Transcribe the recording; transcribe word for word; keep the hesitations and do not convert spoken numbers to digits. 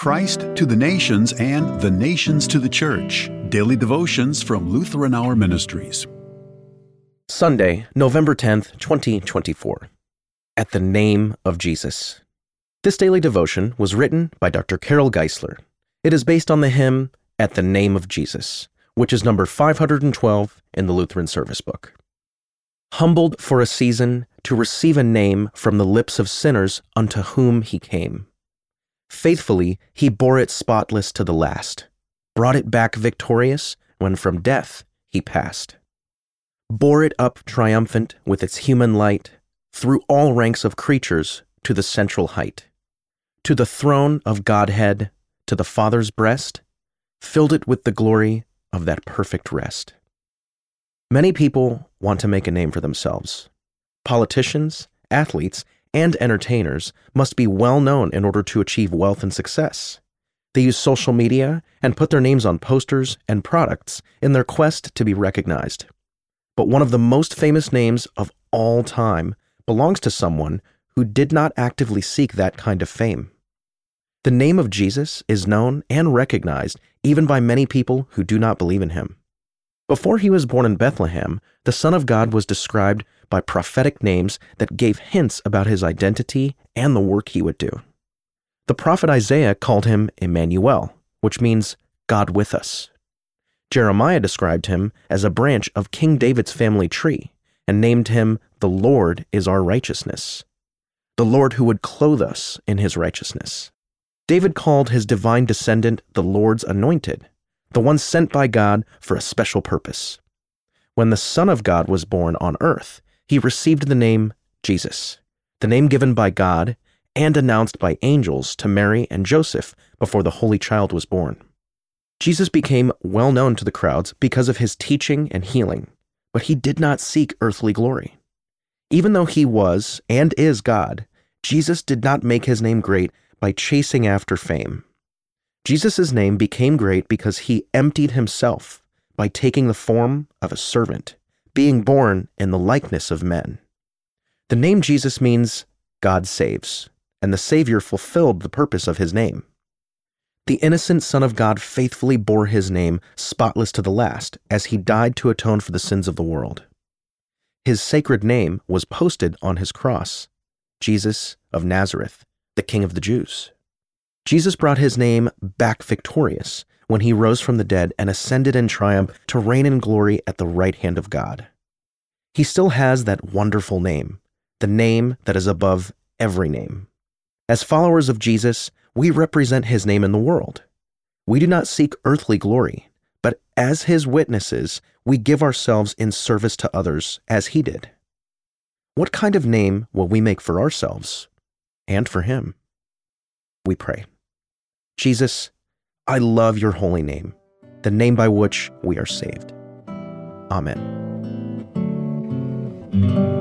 Christ to the nations and the nations to the church. Daily devotions from Lutheran Hour Ministries. Sunday, November tenth, twenty twenty-four. At the Name of Jesus. This daily devotion was written by Doctor Carol Geisler. It is based on the hymn, At the Name of Jesus, which is number five hundred twelve in the Lutheran Service Book. Humbled for a season to receive a name from the lips of sinners unto whom he came. Faithfully he bore it spotless to the last, brought it back victorious when from death he passed. Bore it up triumphant with its human light, through all ranks of creatures to the central height. To the throne of Godhead, to the Father's breast, filled it with the glory of that perfect rest. Many people want to make a name for themselves. Politicians, athletes, and entertainers must be well known in order to achieve wealth and success. They use social media and put their names on posters and products in their quest to be recognized. But one of the most famous names of all time belongs to someone who did not actively seek that kind of fame. The name of Jesus is known and recognized even by many people who do not believe in him. Before he was born in Bethlehem, the Son of God was described by prophetic names that gave hints about his identity and the work he would do. The prophet Isaiah called him Emmanuel, which means God with us. Jeremiah described him as a branch of King David's family tree and named him the Lord is our righteousness, the Lord who would clothe us in his righteousness. David called his divine descendant the Lord's anointed, the one sent by God for a special purpose. When the Son of God was born on earth, he received the name Jesus, the name given by God and announced by angels to Mary and Joseph before the Holy Child was born. Jesus became well known to the crowds because of his teaching and healing, but he did not seek earthly glory. Even though he was and is God, Jesus did not make his name great by chasing after fame. Jesus' name became great because he emptied himself by taking the form of a servant, being born in the likeness of men. The name Jesus means God saves, and the Savior fulfilled the purpose of his name. The innocent Son of God faithfully bore his name spotless to the last as he died to atone for the sins of the world. His sacred name was posted on his cross, Jesus of Nazareth, the King of the Jews. Jesus brought his name back victorious when he rose from the dead and ascended in triumph to reign in glory at the right hand of God. He still has that wonderful name, the name that is above every name. As followers of Jesus, we represent his name in the world. We do not seek earthly glory, but as his witnesses, we give ourselves in service to others as he did. What kind of name will we make for ourselves and for him? We pray. Jesus, I love your holy name, the name by which we are saved. Amen.